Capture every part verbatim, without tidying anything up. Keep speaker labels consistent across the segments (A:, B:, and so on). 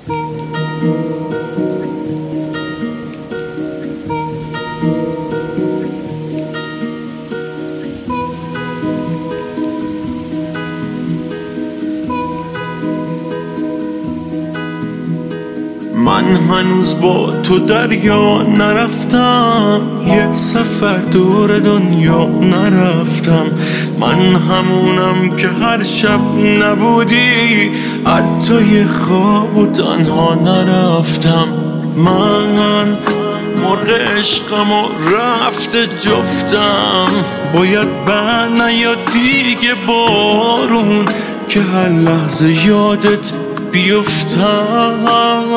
A: من هنوز با تو دریا نرفتم، یه سفر دور دنیا نرفتم. من همونم که هر شب نبودی حتی یه خواب و تنها نرفتم. من مرغ عشقم و رفته جفتم، باید بر نیاد دیگه بارون که هر لحظه یادت بیفتم.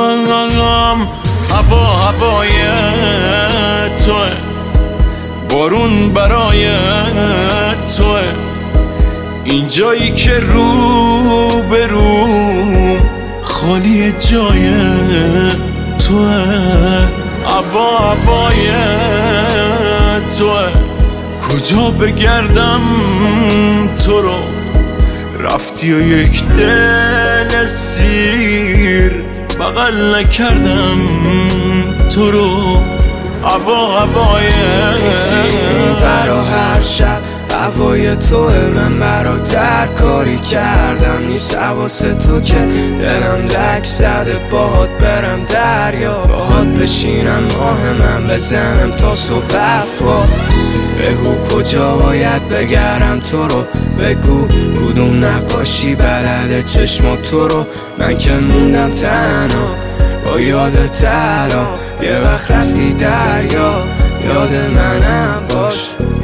A: هوا هوای توه، بارون برای توه، این جایی که رو به رو خالی جای توه. هوا هوای توه، کجا بگردم تو رو، رفتی و یک دل سیر بغل نکردم تو رو. هوا هوای
B: فرا هر شب هوای توه، من برات هر کاری کردم نیست حواس تو که دلم لک زده باهات برم دریا، باهات بشینم ماه من بزنم تا صبح حرفا. بگو کجا باید بگردم تو رو، بگو کدوم نقاشی بلده چشم تو رو. من که موندم تنها با یادت الان، یه وقت رفتی دریا یاد منم باش.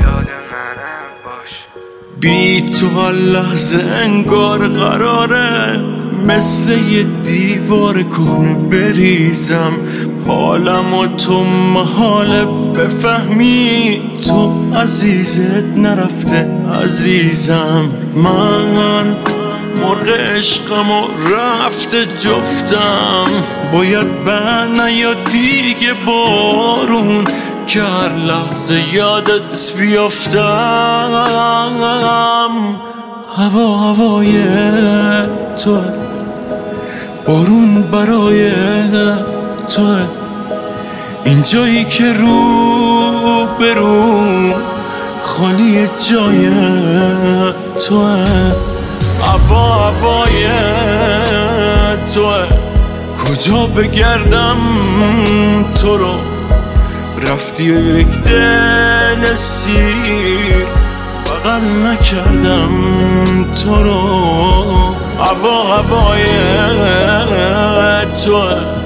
A: بی تو هر لحظه انگار قراره مثل یه دیوار کهنه بریزم. حالم و تو محاله بفهمی، تو عزیزت نرفته عزیزم. من مرغ عشقم و رفته جفتم، باید بر نیاد دیگه بارون که هر لحظه یادت بیافتم. هوا هوای تو، بارون برای تو، این جایی که رو به رو خالی جای تو. هوا هوای تو، کجا بگردم تو رو، رفتی و یک دل سیر بغل نکردم تو رو. هوا هوای تو.